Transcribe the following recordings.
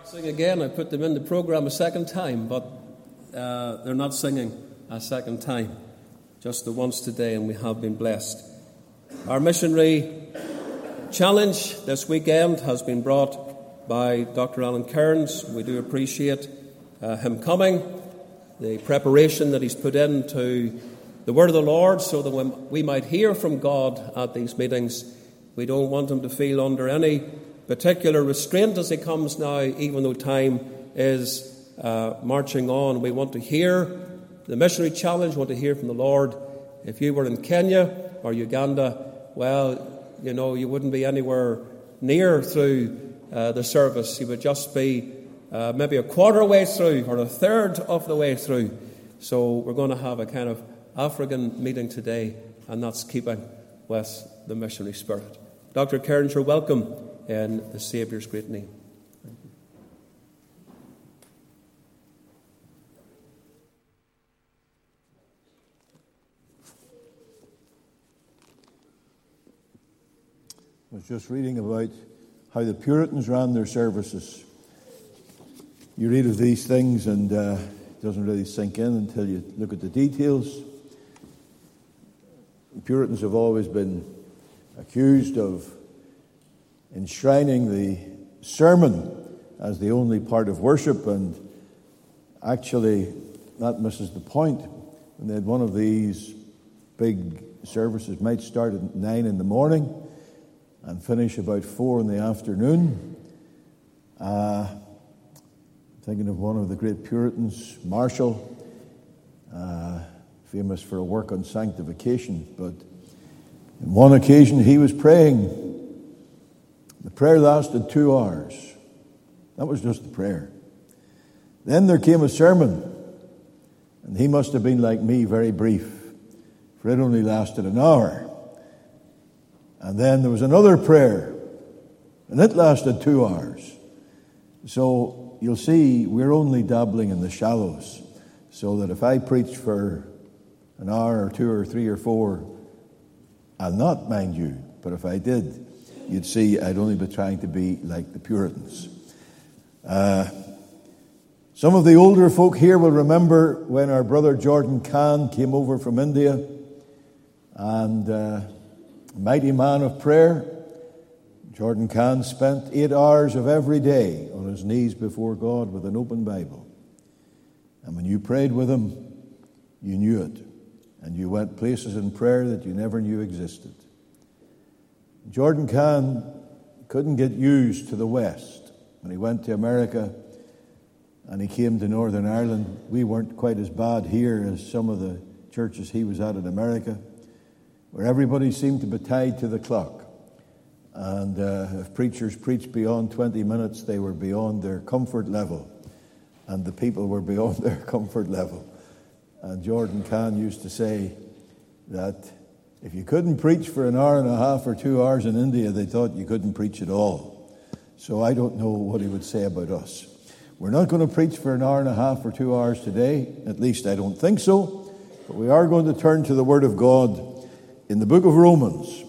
Sing again. I put them in the program a second time, but they're not singing a second time, just the once today, and we have been blessed. Our missionary challenge this weekend has been brought by Dr. Alan Cairns. We do appreciate him coming, the preparation that he's put into the word of the Lord, so that when we might hear from God at these meetings, we don't want him to feel under any particular restraint as he comes now, even though time is marching on. We want to hear the missionary challenge, want to hear from the Lord. If you were in Kenya or Uganda, well, you know, you wouldn't be anywhere near through the service. You would just be maybe a quarter way through or a third of the way through. So we're going to have a kind of African meeting today, and that's keeping with the missionary spirit. Dr. Cairns, you're welcome in the Saviour's great name. Thank you. I was just reading about how the Puritans ran their services. You read of these things and it doesn't really sink in until you look at the details. The Puritans have always been accused of enshrining the sermon as the only part of worship, and actually that misses the point. When they had one of these big services, might start at 9 in the morning and finish about 4 in the afternoon. Thinking of one of the great Puritans, Marshall, famous for a work on sanctification, but on one occasion he was praying. The prayer lasted 2 hours. That was just the prayer. Then there came a sermon, and he must have been like me, very brief, for it only lasted an hour. And then there was another prayer, and it lasted 2 hours. So you'll see we're only dabbling in the shallows, so that if I preach for an hour or 2 or 3 or 4, I'll not, mind you, but if I did, you'd see I'd only be trying to be like the Puritans. Some of the older folk here will remember when our brother Jordan Khan came over from India, and a mighty man of prayer. Jordan Khan spent 8 hours of every day on his knees before God with an open Bible. And when you prayed with him, you knew it. And you went places in prayer that you never knew existed. Jordan Khan couldn't get used to the West. When he went to America and he came to Northern Ireland, we weren't quite as bad here as some of the churches he was at in America, where everybody seemed to be tied to the clock. And if preachers preached beyond 20 minutes, they were beyond their comfort level. And the people were beyond their comfort level. And Jordan Khan used to say that if you couldn't preach for an hour and a half or 2 hours in India, they thought you couldn't preach at all. So I don't know what he would say about us. We're not going to preach for an hour and a half or 2 hours today. At least I don't think so. But we are going to turn to the Word of God in the book of Romans.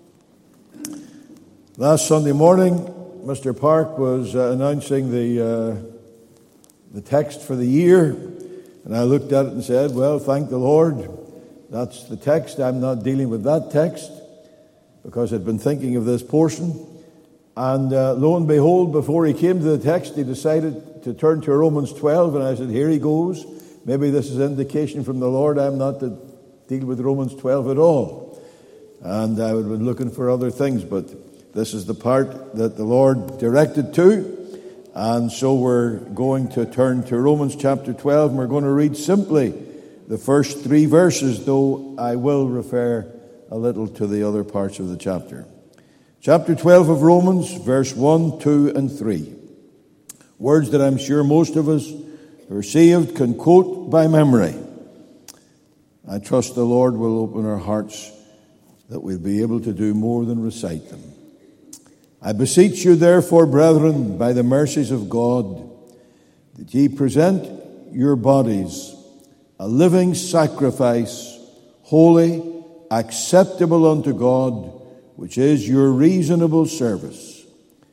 Last Sunday morning, Mr. Park was announcing the text for the year. And I looked at it and said, well, thank the Lord. That's the text. I'm not dealing with that text because I'd been thinking of this portion. And lo and behold, before he came to the text, he decided to turn to Romans 12. And I said, here he goes. Maybe this is indication from the Lord. I'm not to deal with Romans 12 at all. And I would have been looking for other things, but this is the part that the Lord directed to. And so we're going to turn to Romans chapter 12, and we're going to read simply the first 3 verses, though I will refer a little to the other parts of the chapter. Chapter 12 of Romans, verse 1, 2, and 3. Words that I'm sure most of us who are saved can quote by memory. I trust the Lord will open our hearts that we'll be able to do more than recite them. I beseech you, therefore, brethren, by the mercies of God, that ye present your bodies a living sacrifice, holy, acceptable unto God, which is your reasonable service.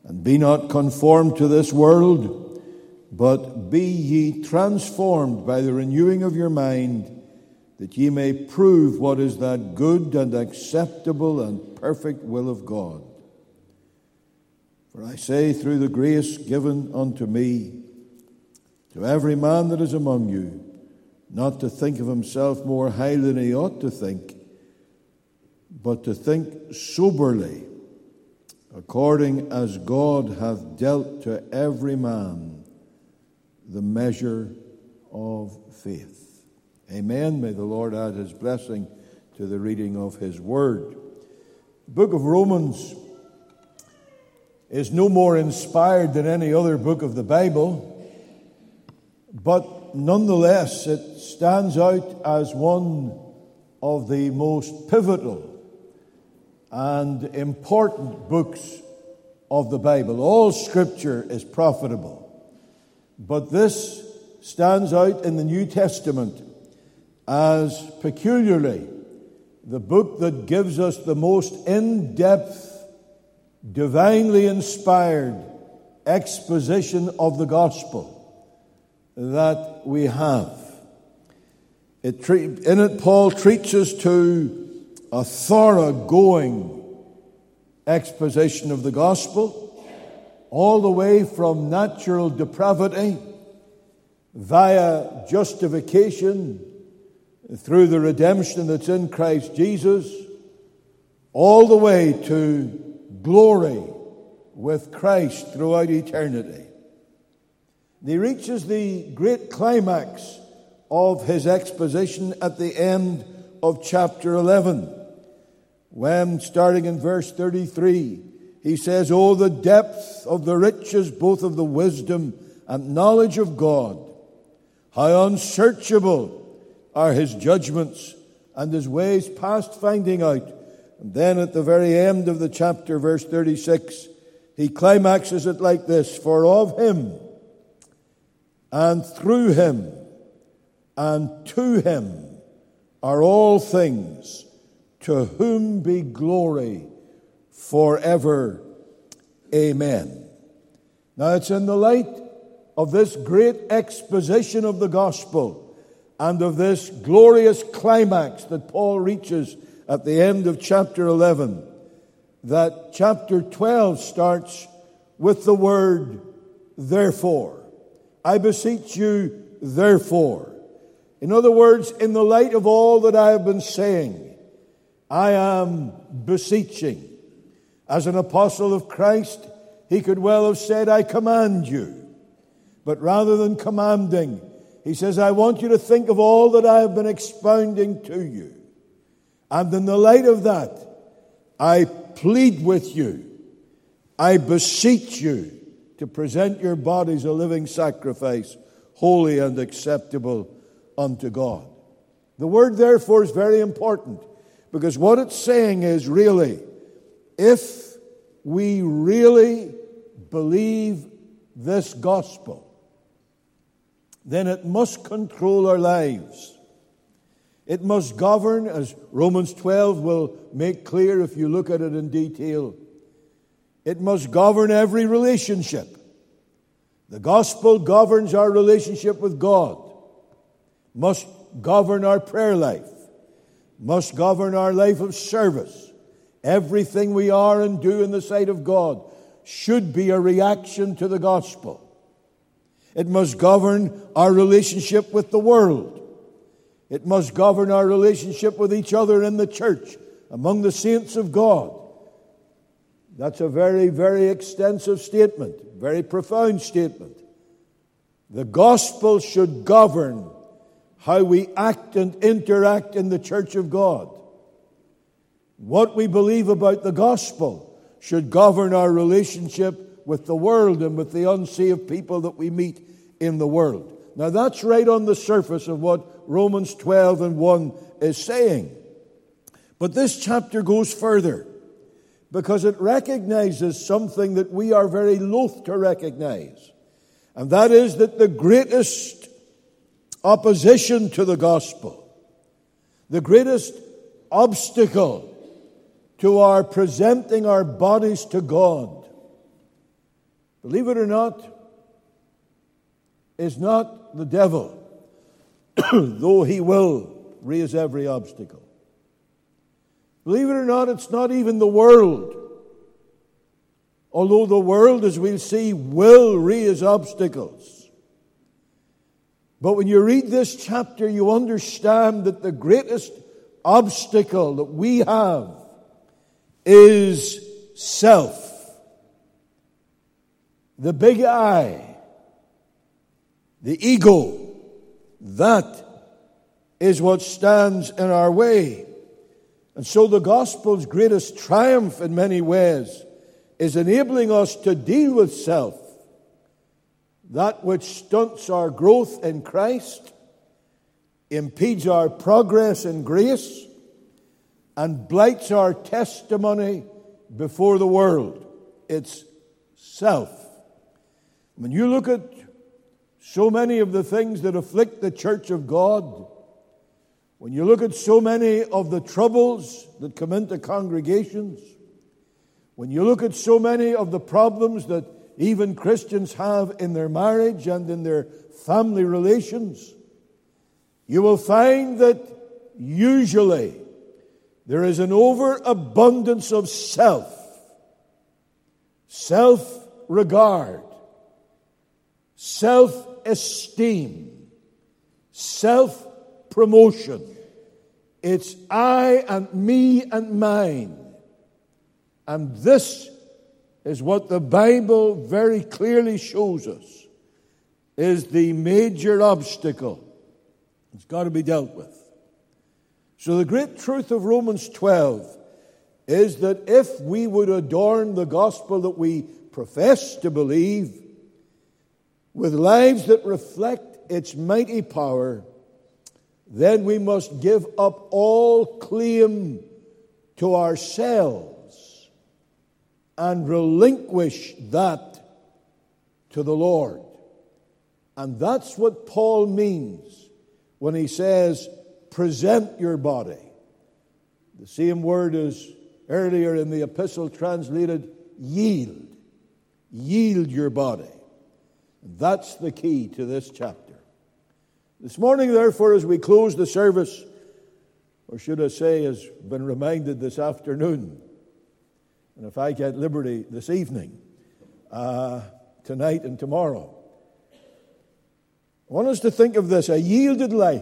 And be not conformed to this world, but be ye transformed by the renewing of your mind, that ye may prove what is that good and acceptable and perfect will of God. For I say, through the grace given unto me, to every man that is among you, not to think of himself more highly than he ought to think, but to think soberly, according as God hath dealt to every man the measure of faith. Amen. May the Lord add his blessing to the reading of his word. The book of Romans is no more inspired than any other book of the Bible, but nonetheless it stands out as one of the most pivotal and important books of the Bible. All Scripture is profitable, but this stands out in the New Testament as peculiarly the book that gives us the most in-depth, divinely inspired exposition of the gospel that we have. In it, Paul treats us to a thoroughgoing exposition of the gospel, all the way from natural depravity via justification through the redemption that's in Christ Jesus, all the way to glory with Christ throughout eternity. He reaches the great climax of his exposition at the end of chapter 11, when, starting in verse 33, he says, "Oh, the depth of the riches both of the wisdom and knowledge of God! How unsearchable are his judgments, and his ways past finding out." And then at the very end of the chapter, verse 36, he climaxes it like this: "For of him, and through him, and to him are all things, to whom be glory forever. Amen." Now it's in the light of this great exposition of the gospel and of this glorious climax that Paul reaches at the end of chapter 11 that chapter 12 starts with the word therefore. I beseech you, therefore. In other words, in the light of all that I have been saying, I am beseeching. As an apostle of Christ, he could well have said, I command you. But rather than commanding, he says, I want you to think of all that I have been expounding to you. And in the light of that, I plead with you, I beseech you to present your bodies a living sacrifice, holy and acceptable unto God. The word therefore is very important, because what it's saying is really, if we really believe this gospel, then it must control our lives. It must govern, as Romans 12 will make clear if you look at it in detail. It must govern every relationship. The gospel governs our relationship with God, must govern our prayer life, must govern our life of service. Everything we are and do in the sight of God should be a reaction to the gospel. It must govern our relationship with the world. It must govern our relationship with each other in the church, among the saints of God. That's a very, very extensive statement, very profound statement. The gospel should govern how we act and interact in the church of God. What we believe about the gospel should govern our relationship with the world and with the unsaved people that we meet in the world. Now that's right on the surface of what Romans 12 and 1 is saying. But this chapter goes further, because it recognizes something that we are very loath to recognize. And that is that the greatest opposition to the gospel, the greatest obstacle to our presenting our bodies to God, believe it or not, is not the devil, though he will raise every obstacle. Believe it or not, it's not even the world, although the world, as we'll see, will raise obstacles. But when you read this chapter, you understand that the greatest obstacle that we have is self. The big I, the ego, that is what stands in our way. And so the gospel's greatest triumph in many ways is enabling us to deal with self, that which stunts our growth in Christ, impedes our progress in grace, and blights our testimony before the world. It's self. When you look at so many of the things that afflict the church of God, when you look at so many of the troubles that come into congregations, when you look at so many of the problems that even Christians have in their marriage and in their family relations, you will find that usually there is an overabundance of self, self-regard, self-esteem, self-promotion. It's I and me and mine. And this is what the Bible very clearly shows us is the major obstacle. It's got to be dealt with. So the great truth of Romans 12 is that if we would adorn the gospel that we profess to believe with lives that reflect its mighty power, then we must give up all claim to ourselves and relinquish that to the Lord. And that's what Paul means when he says, present your body. The same word as earlier in the epistle translated yield. Yield your body. And that's the key to this chapter. This morning, therefore, as we close the service, or should I say, has been reminded this afternoon, and if I get liberty this evening, tonight and tomorrow, I want us to think of this, a yielded life.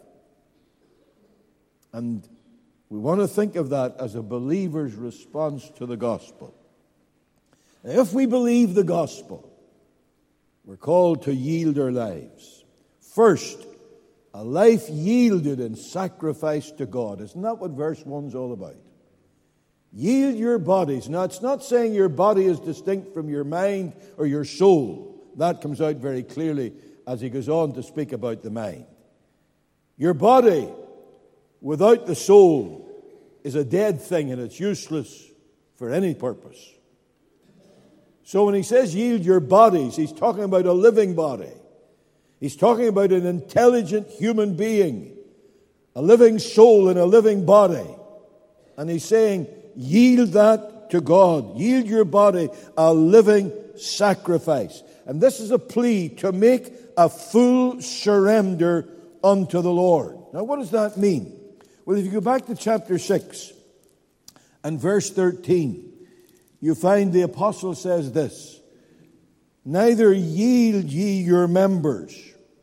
And we want to think of that as a believer's response to the gospel. Now, if we believe the gospel, we're called to yield our lives. First, a life yielded in sacrifice to God. Isn't that what verse 1's all about? Yield your bodies. Now, it's not saying your body is distinct from your mind or your soul. That comes out very clearly as he goes on to speak about the mind. Your body without the soul is a dead thing and it's useless for any purpose. So when he says yield your bodies, he's talking about a living body. He's talking about an intelligent human being, a living soul in a living body. And he's saying, yield that to God. Yield your body a living sacrifice. And this is a plea to make a full surrender unto the Lord. Now, what does that mean? Well, if you go back to chapter 6 and verse 13, you find the apostle says this, neither yield ye your members.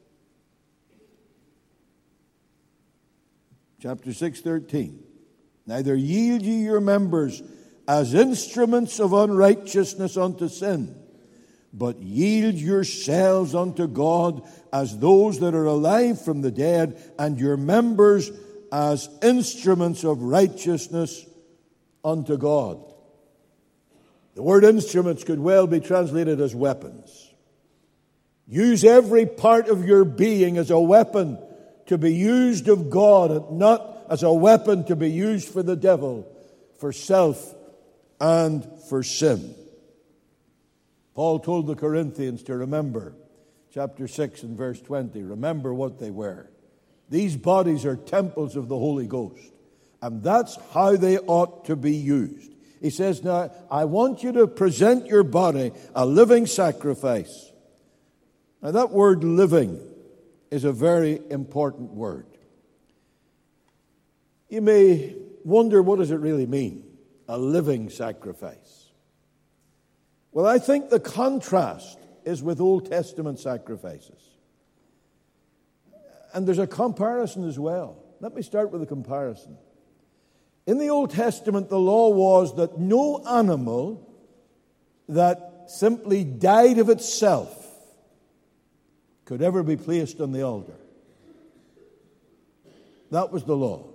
Chapter 6:13. Neither yield ye your members as instruments of unrighteousness unto sin, but yield yourselves unto God as those that are alive from the dead, and your members as instruments of righteousness unto God. The word instruments could well be translated as weapons. Use every part of your being as a weapon to be used of God, and not as a weapon to be used for the devil, for self and for sin. Paul told the Corinthians to remember, chapter 6 and verse 20, remember what they were. These bodies are temples of the Holy Ghost, and that's how they ought to be used. He says, now, I want you to present your body a living sacrifice. Now, that word living is a very important word. You may wonder, what does it really mean? A living sacrifice. Well, I think the contrast is with Old Testament sacrifices. And there's a comparison as well. Let me start with a comparison. In the Old Testament, the law was that no animal that simply died of itself could ever be placed on the altar. That was the law.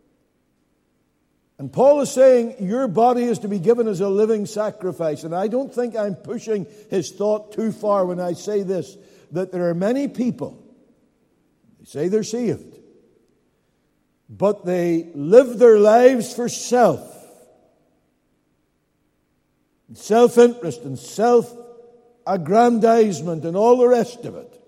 And Paul is saying your body is to be given as a living sacrifice. And I don't think I'm pushing his thought too far when I say this, that there are many people, they say they're saved, but they live their lives for self, self-interest and self-aggrandizement and all the rest of it.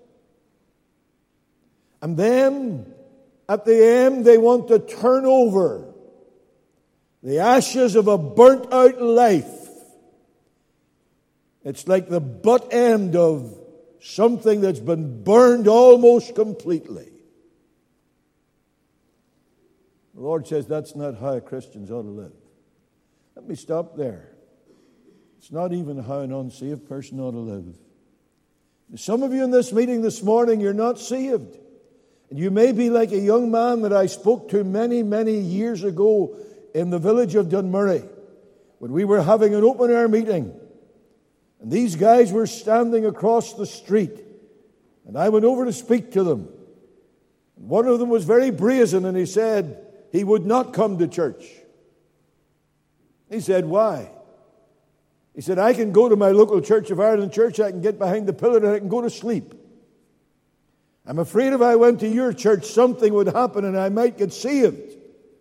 And then, at the end, they want to turn over the ashes of a burnt-out life. It's like the butt end of something that's been burned almost completely. The Lord says that's not how Christians ought to live. Let me stop there. It's not even how an unsaved person ought to live. Some of you in this meeting this morning, you're not saved. And you may be like a young man that I spoke to many, many years ago in the village of Dunmurry, when we were having an open-air meeting. And these guys were standing across the street. And I went over to speak to them. And one of them was very brazen, and he said he would not come to church. He said, why? He said, I can go to my local Church of Ireland church, I can get behind the pillar, and I can go to sleep. I'm afraid if I went to your church, something would happen and I might get saved.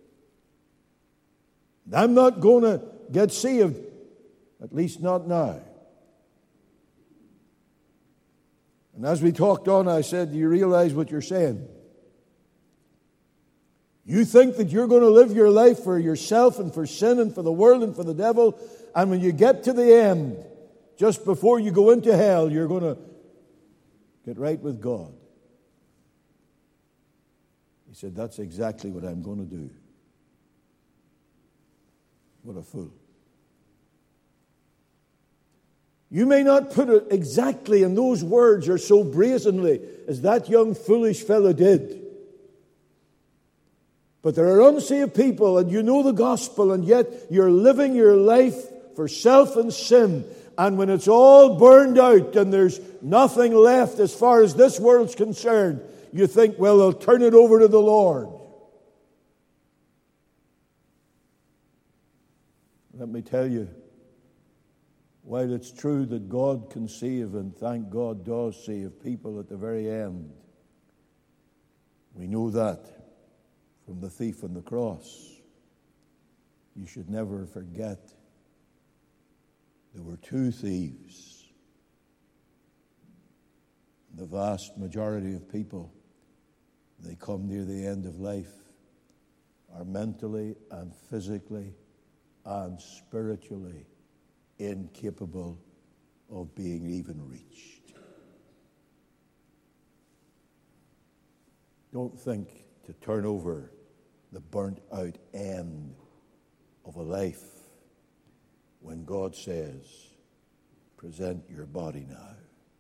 I'm not going to get saved, at least not now. And as we talked on, I said, do you realize what you're saying? You think that you're going to live your life for yourself and for sin and for the world and for the devil, and when you get to the end, just before you go into hell, you're going to get right with God. He said, that's exactly what I'm going to do. What a fool. You may not put it exactly in those words or so brazenly as that young foolish fellow did. But there are unsaved people, and you know the gospel, and yet you're living your life for self and sin. And when it's all burned out and there's nothing left as far as this world's concerned, you think, well, I'll turn it over to the Lord. Let me tell you, while it's true that God can save, and thank God does save people at the very end, we know that from the thief on the cross. You should never forget there were two thieves. The vast majority of people, they come near the end of life, are mentally and physically and spiritually incapable of being even reached. Don't think to turn over the burnt out end of a life when God says, present your body now.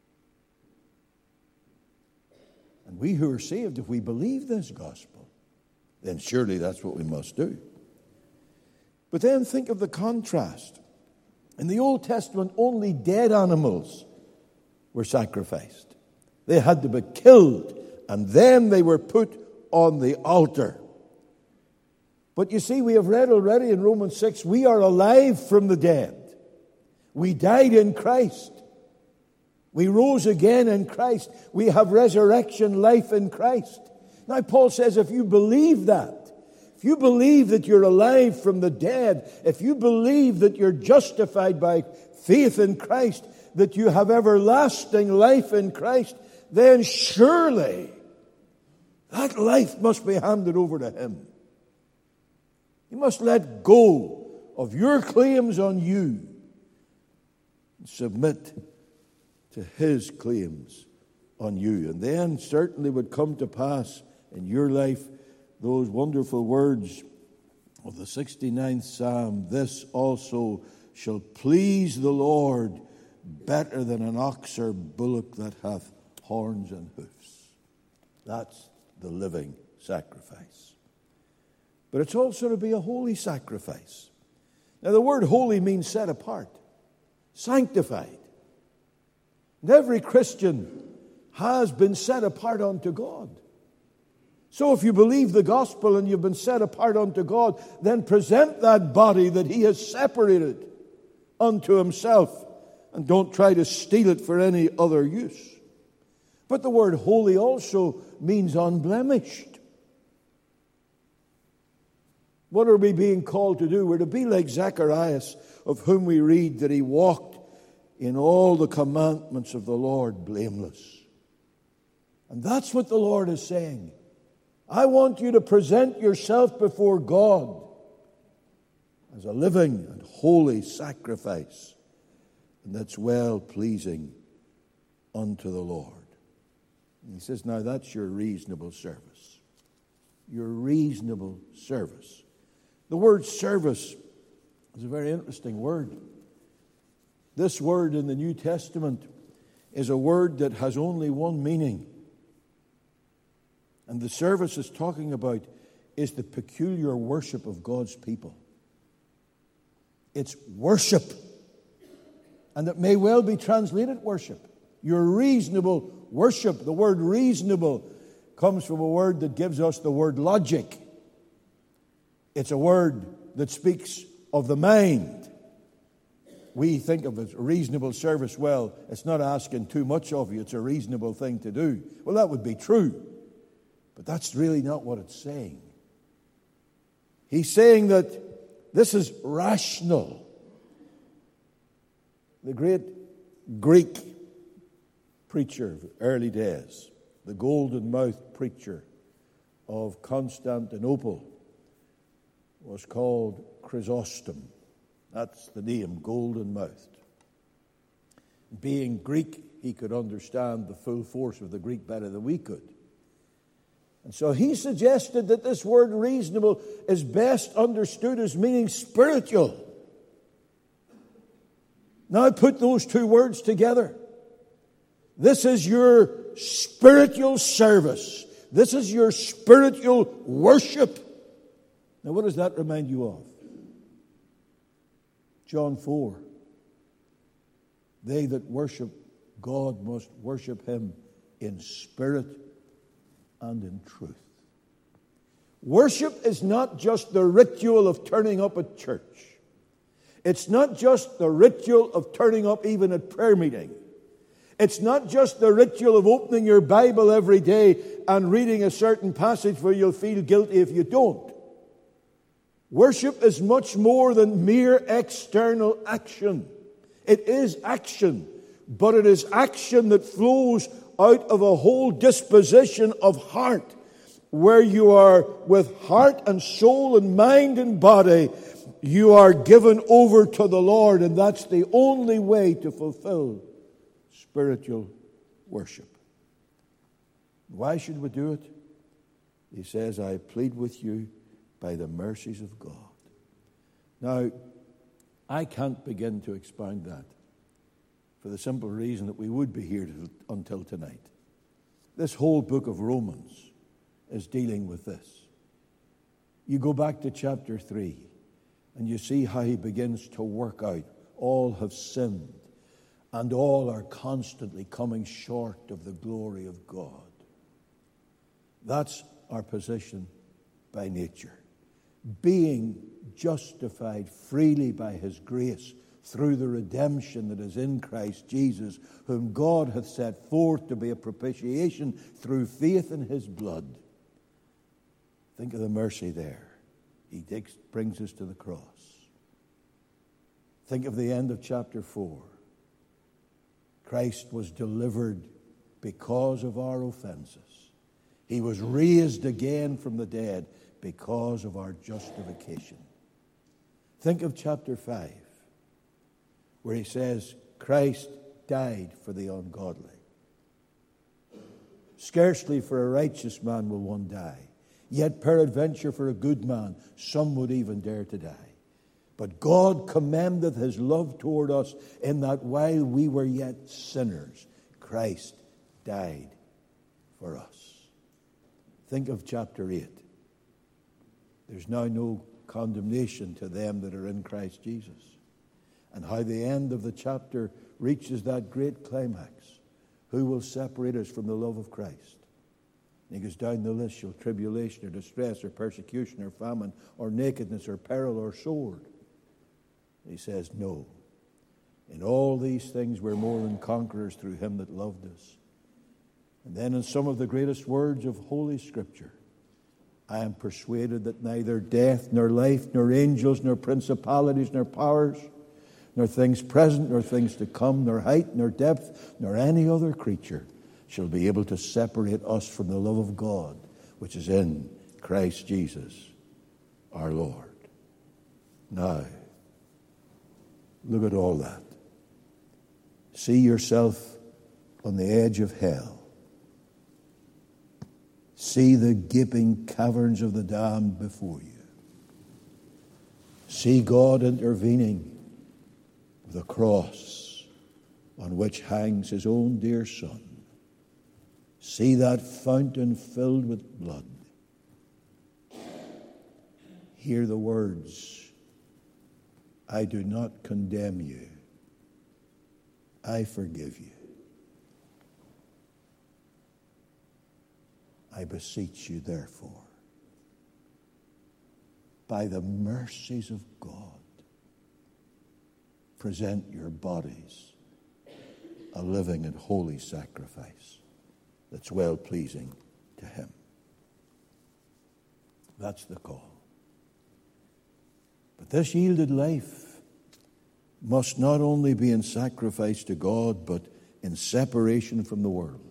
And we who are saved, if we believe this gospel, then surely that's what we must do. But then think of the contrast. In the Old Testament, only dead animals were sacrificed. They had to be killed, and then they were put on the altar. But you see, we have read already in Romans 6, we are alive from the dead. We died in Christ. We rose again in Christ. We have resurrection life in Christ. Now, Paul says, if you believe that, if you believe that you're alive from the dead, if you believe that you're justified by faith in Christ, that you have everlasting life in Christ, then surely that life must be handed over to Him. You must let go of your claims on you and submit to His claims on you. And then certainly would come to pass in your life those wonderful words of the 69th Psalm, "This also shall please the Lord better than an ox or bullock that hath horns and hoofs." That's the living sacrifice. But it's also to be a holy sacrifice. Now the word holy means set apart, sanctified. And every Christian has been set apart unto God. So if you believe the gospel and you've been set apart unto God, then present that body that He has separated unto Himself, and don't try to steal it for any other use. But the word holy also means unblemished. What are we being called to do? We're to be like Zacharias, of whom we read that he walked in all the commandments of the Lord blameless. And that's what the Lord is saying. I want you to present yourself before God as a living and holy sacrifice, and that's well-pleasing unto the Lord. And He says, now that's your reasonable service. Your reasonable service. The word service is a very interesting word. This word in the New Testament is a word that has only one meaning. And the service it's talking about is the peculiar worship of God's people. It's worship. And it may well be translated worship. Your reasonable worship. The word reasonable comes from a word that gives us the word logic. It's a word that speaks of the mind. We think of it as reasonable service. Well, it's not asking too much of you. It's a reasonable thing to do. Well, that would be true. But that's really not what it's saying. He's saying that this is rational. The great Greek preacher of the early days, the golden-mouthed preacher of Constantinople, was called Chrysostom. That's the name, golden-mouthed. Being Greek, he could understand the full force of the Greek better than we could. And so he suggested that this word reasonable is best understood as meaning spiritual. Now put those two words together. This is your spiritual service. This is your spiritual worship. Now what does that remind you of? John 4. They that worship God must worship Him in spirit and in truth. Worship is not just the ritual of turning up at church. It's not just the ritual of turning up even at prayer meeting. It's not just the ritual of opening your Bible every day and reading a certain passage where you'll feel guilty if you don't. Worship is much more than mere external action. It is action, but it is action that flows out of a whole disposition of heart, where you are with heart and soul and mind and body, you are given over to the Lord, and that's the only way to fulfill spiritual worship. Why should we do it? He says, I plead with you by the mercies of God. Now, I can't begin to expound that for the simple reason that we would be here until tonight. This whole book of Romans is dealing with this. You go back to chapter 3 and you see how he begins to work out. All have sinned and all are constantly coming short of the glory of God. That's our position by nature. Being justified freely by His grace through the redemption that is in Christ Jesus, whom God hath set forth to be a propitiation through faith in His blood. Think of the mercy there. He brings us to the cross. Think of the end of chapter 4. Christ was delivered because of our offenses. He was raised again from the dead because of our justification. Think of chapter 5, where he says, Christ died for the ungodly. Scarcely for a righteous man will one die, yet peradventure for a good man some would even dare to die. But God commendeth his love toward us, in that while we were yet sinners, Christ died for us. Think of chapter 8. There's now no condemnation to them that are in Christ Jesus. And how the end of the chapter reaches that great climax. Who will separate us from the love of Christ? And he goes down the list: shall tribulation or distress or persecution or famine or nakedness or peril or sword? And he says, no. In all these things we're more than conquerors through him that loved us. And then in some of the greatest words of Holy Scripture, I am persuaded that neither death, nor life, nor angels, nor principalities, nor powers, nor things present, nor things to come, nor height, nor depth, nor any other creature shall be able to separate us from the love of God, which is in Christ Jesus our Lord. Now, look at all that. See yourself on the edge of hell. See the gaping caverns of the damned before you. See God intervening with a cross on which hangs his own dear Son. See that fountain filled with blood. Hear the words, I do not condemn you. I forgive you. I beseech you, therefore, by the mercies of God, present your bodies a living and holy sacrifice that's well-pleasing to him. That's the call. But this yielded life must not only be in sacrifice to God, but in separation from the world.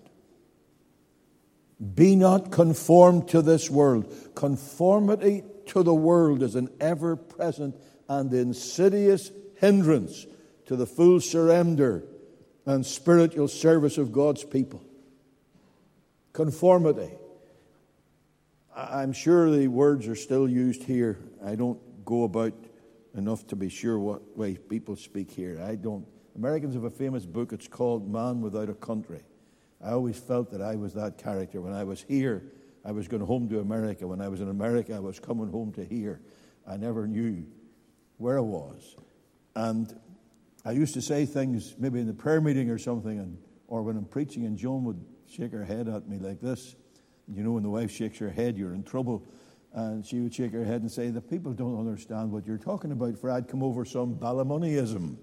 Be not conformed to this world. Conformity to the world is an ever-present and insidious hindrance to the full surrender and spiritual service of God's people. Conformity. I'm sure the words are still used here. I don't go about enough to be sure what way people speak here. Americans have a famous book. It's called Man Without a Country. I always felt that I was that character. When I was here, I was going home to America. When I was in America, I was coming home to here. I never knew where I was. And I used to say things maybe in the prayer meeting or something, or when I'm preaching, and Joan would shake her head at me like this. You know, when the wife shakes her head, you're in trouble. And she would shake her head and say, the people don't understand what you're talking about, for I'd come over some Ballymoneyism.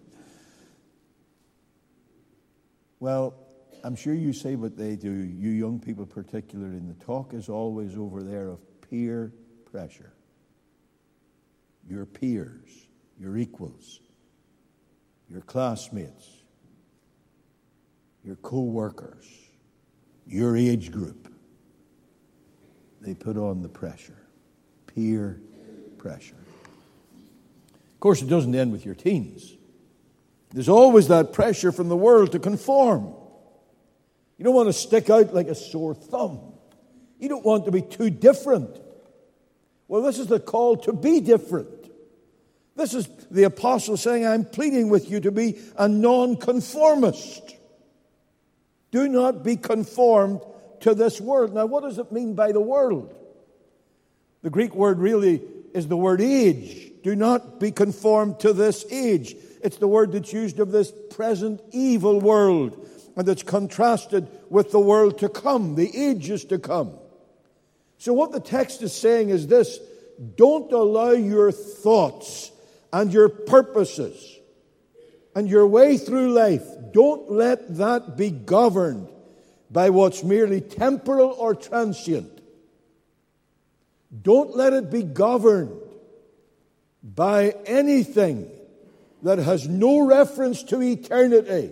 Well, I'm sure you say what they do, you young people particularly, and the talk is always over there of peer pressure. Your peers, your equals, your classmates, your co-workers, your age group. They put on the pressure. Peer pressure. Of course, it doesn't end with your teens. There's always that pressure from the world to conform. You don't want to stick out like a sore thumb. You don't want to be too different. Well, this is the call to be different. This is the apostle saying, I'm pleading with you to be a nonconformist. Do not be conformed to this world. Now, what does it mean by the world? The Greek word really is the word age. Do not be conformed to this age. It's the word that's used of this present evil world, and it's contrasted with the world to come, the ages to come. So what the text is saying is this: don't allow your thoughts and your purposes and your way through life, don't let that be governed by what's merely temporal or transient. Don't let it be governed by anything that has no reference to eternity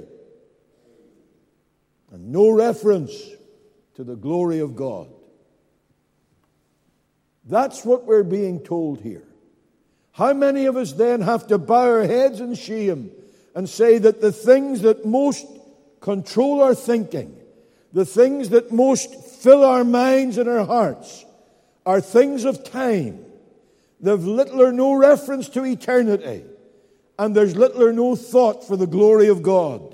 and no reference to the glory of God. That's what we're being told here. How many of us then have to bow our heads in shame and say that the things that most control our thinking, the things that most fill our minds and our hearts, are things of time? They've little or no reference to eternity, and there's little or no thought for the glory of God.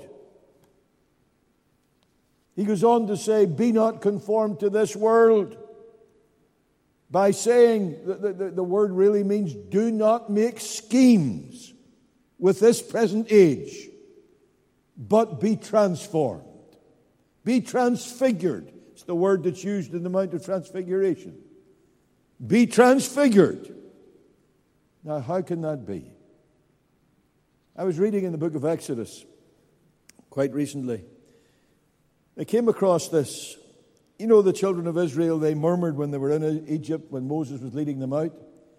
He goes on to say, be not conformed to this world. By saying, the word really means do not make schemes with this present age, but be transformed. Be transfigured. It's the word that's used in the Mount of Transfiguration. Be transfigured. Now, how can that be? I was reading in the book of Exodus quite recently. I came across this. You know, the children of Israel, they murmured when they were in Egypt, when Moses was leading them out.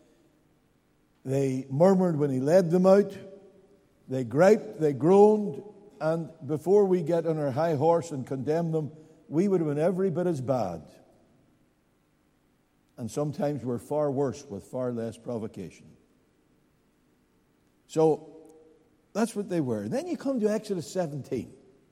They murmured when he led them out. They griped, they groaned, and before we get on our high horse and condemn them, we would have been every bit as bad. And sometimes we're far worse with far less provocation. So, that's what they were. And then you come to Exodus 17.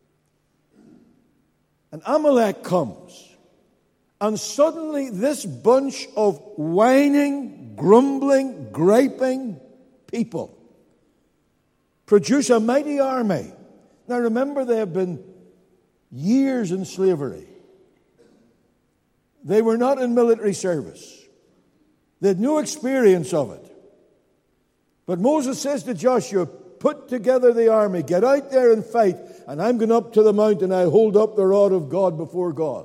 And Amalek comes. And suddenly this bunch of whining, grumbling, griping people produce a mighty army. Now remember, they have been years in slavery. They were not in military service. They had no experience of it. But Moses says to Joshua, put together the army, get out there and fight, and I'm going up to the mountain, I hold up the rod of God before God.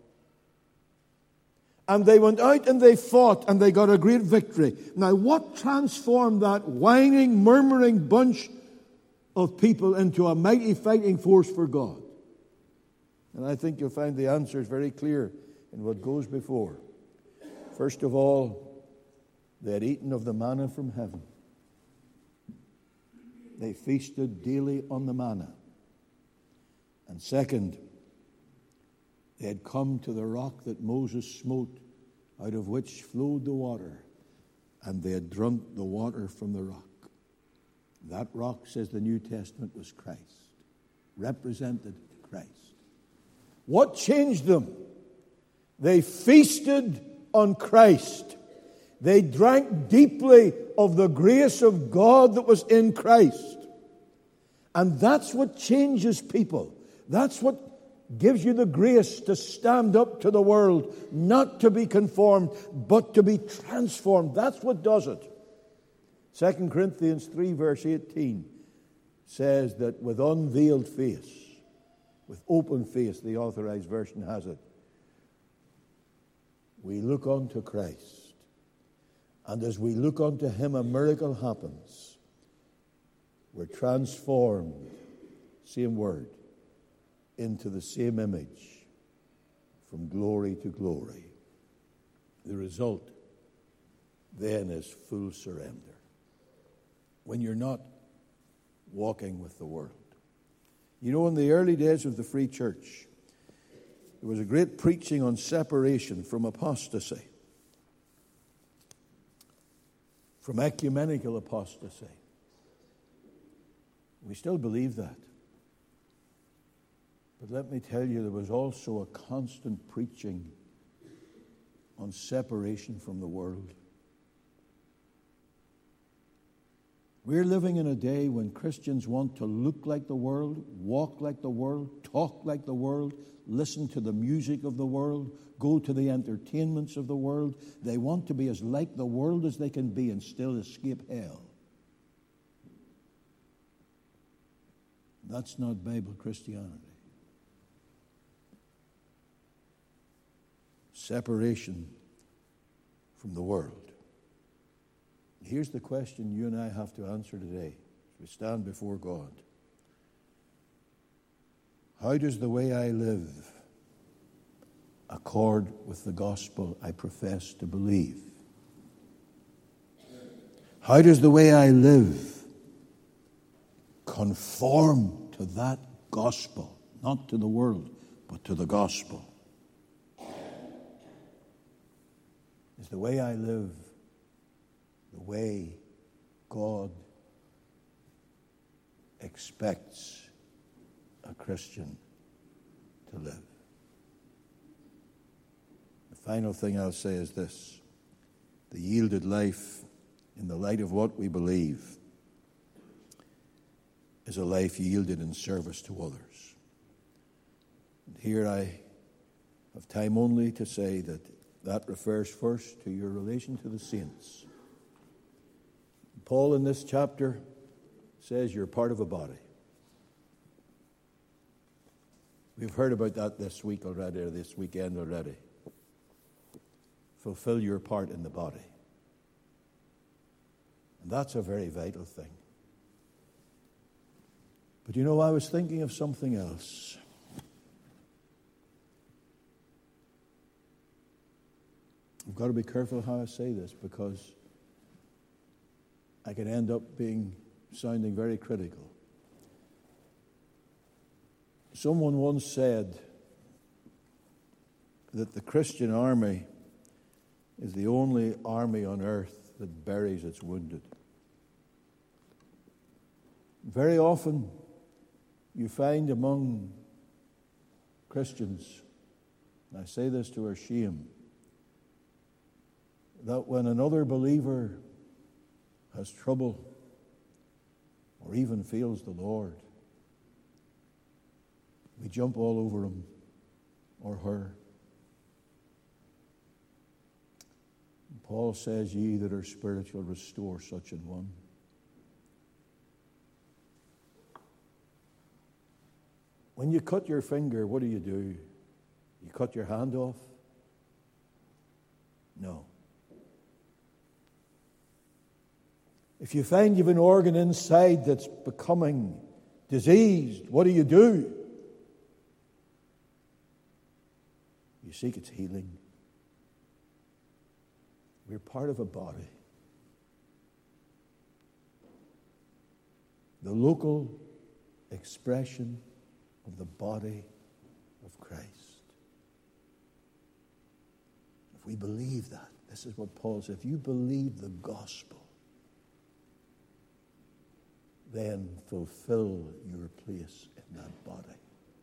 And they went out and they fought and they got a great victory. Now, what transformed that whining, murmuring bunch of people into a mighty fighting force for God? And I think you'll find the answer is very clear in what goes before. First of all, they had eaten of the manna from heaven. They feasted daily on the manna. And second, they had come to the rock that Moses smote, out of which flowed the water, and they had drunk the water from the rock. That rock, says the New Testament, was Christ, represented Christ. What changed them? They feasted on Christ. They drank deeply of the grace of God that was in Christ. And that's what changes people. That's what gives you the grace to stand up to the world, not to be conformed, but to be transformed. That's what does it. 2 Corinthians 3 verse 18 says that with unveiled face, with open face, the Authorized Version has it, we look unto Christ. And as we look unto Him, a miracle happens. We're transformed, same word, into the same image, from glory to glory. The result then is full surrender. When you're not walking with the world. You know, in the early days of the Free Church, there was a great preaching on separation from apostasy, from ecumenical apostasy. We still believe that. But let me tell you, there was also a constant preaching on separation from the world. We're living in a day when Christians want to look like the world, walk like the world, talk like the world, listen to the music of the world, go to the entertainments of the world. They want to be as like the world as they can be and still escape hell. That's not Bible Christianity. Separation from the world. Here's the question you and I have to answer today as we stand before God. How does the way I live accord with the gospel I profess to believe? How does the way I live conform to that gospel? Not to the world, but to the gospel. Is the way I live the way God expects a Christian to live. The final thing I'll say is this: the yielded life, in the light of what we believe, is a life yielded in service to others. And here I have time only to say that refers first to your relation to the saints. Paul in this chapter says you're part of a body. We've heard about that this week already, or this weekend already. Fulfill your part in the body. And that's a very vital thing. But you know, I was thinking of something else. I've got to be careful how I say this, because I can end up sounding very critical. Someone once said that the Christian army is the only army on earth that buries its wounded. Very often you find among Christians, and I say this to our shame, that when another believer has trouble or even feels the Lord, we jump all over him or her. And Paul says, ye that are spiritual, restore such an one. When you cut your finger, what do? You cut your hand off? No. If you find you've an organ inside that's becoming diseased, what do? You seek its healing. We're part of a body. The local expression of the body of Christ. If we believe that, this is what Paul says, if you believe the gospel, then fulfill your place in that body.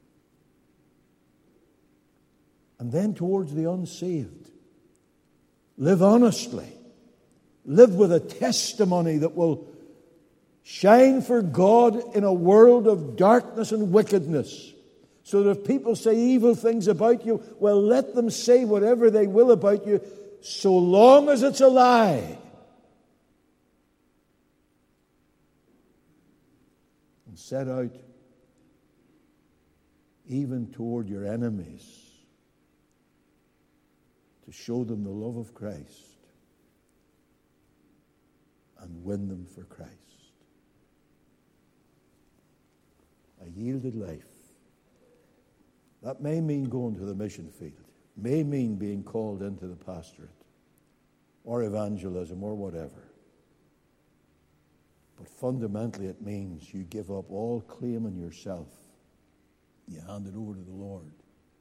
And then towards the unsaved, live honestly. Live with a testimony that will shine for God in a world of darkness and wickedness. So that if people say evil things about you, well, let them say whatever they will about you, so long as it's a lie. And set out even toward your enemies to show them the love of Christ and win them for Christ. A yielded life. That may mean going to the mission field, may mean being called into the pastorate or evangelism or whatever. But fundamentally it means you give up all claim on yourself. You hand it over to the Lord.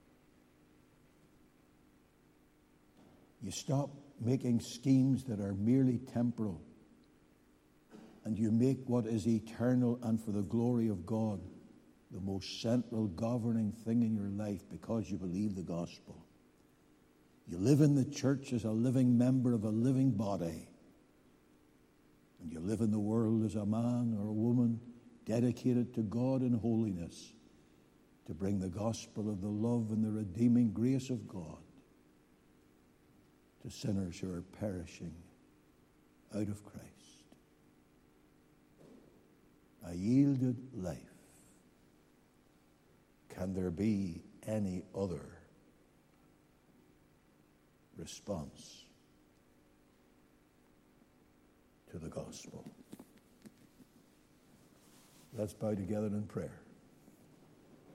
You stop making schemes that are merely temporal, and you make what is eternal and for the glory of God the most central governing thing in your life, because you believe the gospel. You live in the church as a living member of a living body, and you live in the world as a man or a woman dedicated to God in holiness, to bring the gospel of the love and the redeeming grace of God to sinners who are perishing out of Christ. A yielded life. Can there be any other response to the gospel? Let's bow together in prayer.